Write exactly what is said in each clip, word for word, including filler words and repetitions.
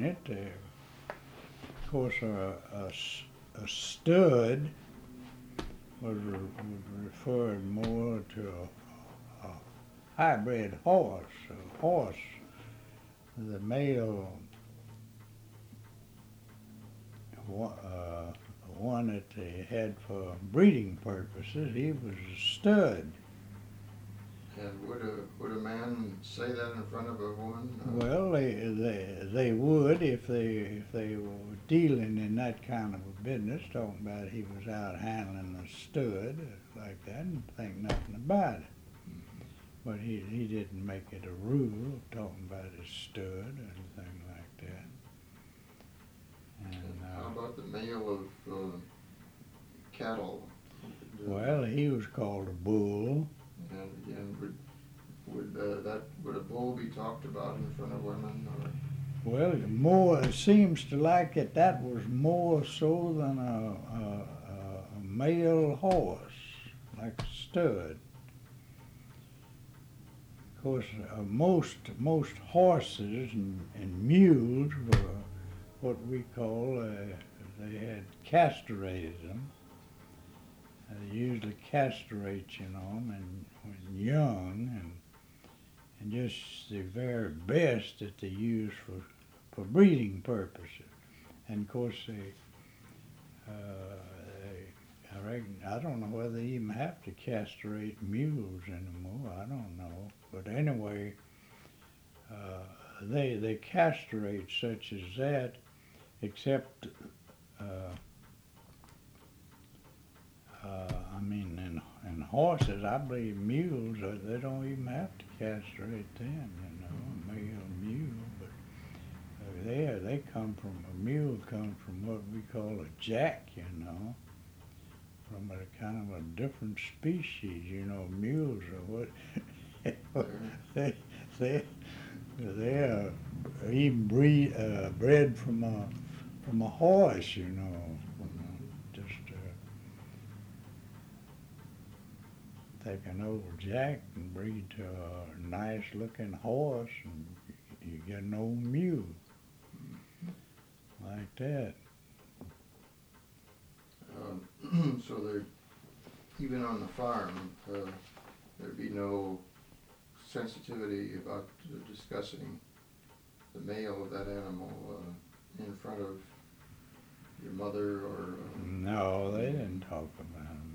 breeding it. Uh, of course, a, a s- a stud was, re- was referred more to a, a hybrid horse. A horse, the male wa- uh, one that they had for breeding purposes, he was a stud. And would a would a man say that in front of a woman? Uh, Well, they, they they would if they if they were dealing in that kind of a business, talking about he was out handling a stud like that, and think nothing about it. But he he didn't make it a rule of talking about his stud or anything like that. And how uh, about the male of uh, cattle? well, he was called a bull. And again, would would uh, that would a bull be talked about in front of women? Or? Well, more it seems to like it. That was more so than a, a, a male horse, like a stud. Of course, uh, most most horses and, and mules were what we call uh, they had castrated them. Uh, they usually castrate you know them and when young and and just the very best that they use for for breeding purposes. And of course, they, uh, they, I reckon, I don't know whether they even have to castrate mules anymore. I don't know. But anyway, uh, they they castrate such as that, except, uh, uh, I mean, in, in horses, I believe mules, uh, they don't even have to castrate them, you know, a male mule. But There, they come from, a mule comes from what we call a jack, you know, from a kind of a different species, you know, mules are what, they, they, they're even breed, uh, bred from a, from a horse, you know, from a, just, uh, take an old jack and breed to a nice looking horse and you get an old mule. Like that. Um, so there, even on the farm, uh, there'd be no sensitivity about uh, discussing the male of that animal uh, in front of your mother or. Uh, no, they didn't talk about him.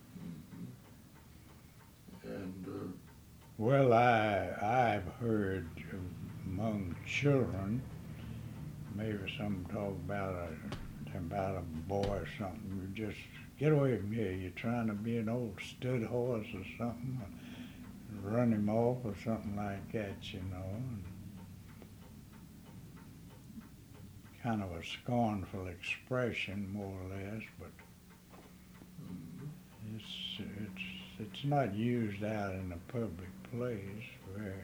mm-hmm. And. Uh, well, I I've heard among children. Maybe some talk about a about a boy or something. You just get away from here. You're trying to be an old stud horse or something. Or run him off or something like that, you know. And kind of a scornful expression, more or less, but mm-hmm. it's it's it's not used out in a public place where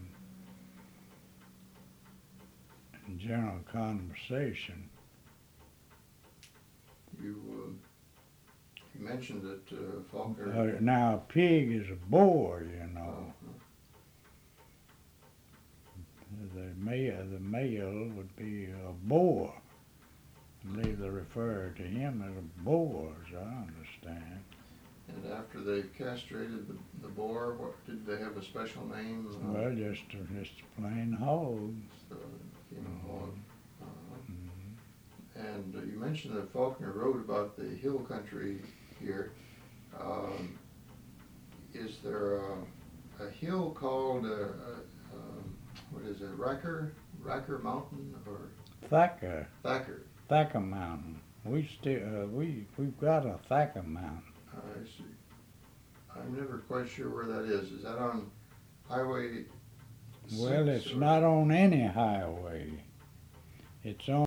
in, in general conversation. You, uh, you mentioned that uh, Faulkner. Uh, now a pig is a boar, you know. Uh, The male, the male would be a boar. I believe they refer to him as a boar, as I understand. And after they castrated the, the boar, what did they have a special name? Uh, Well, just a, just a plain hog. So it became a hog. Uh, Mm-hmm. and uh, you mentioned that Faulkner wrote about the hill country here. Um, is there a, a hill called, uh, uh, um, what is it, Racker? Racker Mountain or? Thacker. Thacker. Thacker Mountain. We still uh, we we've got a Thacker Mountain. I see. I'm never quite sure where that is. Is that on Highway six? Well, it's or? not on any highway. It's on